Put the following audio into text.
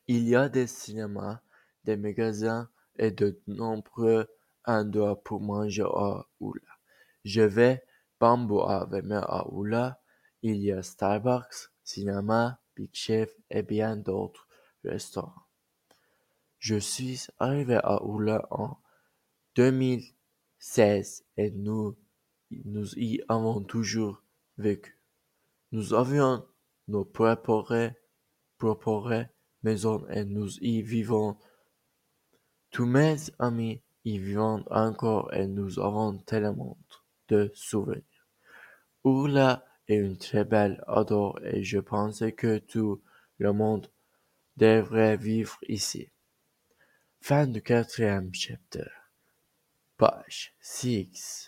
Il y a des cinémas, des magasins et de nombreux endroits pour manger à Oula. Je vais Bamboo AVM à Oula. Il y a Starbucks, cinéma, Big Chef et bien d'autres restaurants. Je suis arrivé à Oula en 2016 et nous y avons toujours vécu. Nous avions nos propres maisons et nous y vivons. Tous mes amis y vivent encore et nous avons tellement de souvenirs. Ourla est une très belle endroit et je pense que tout le monde devrait vivre ici. Fin du quatrième chapitre. Page 6.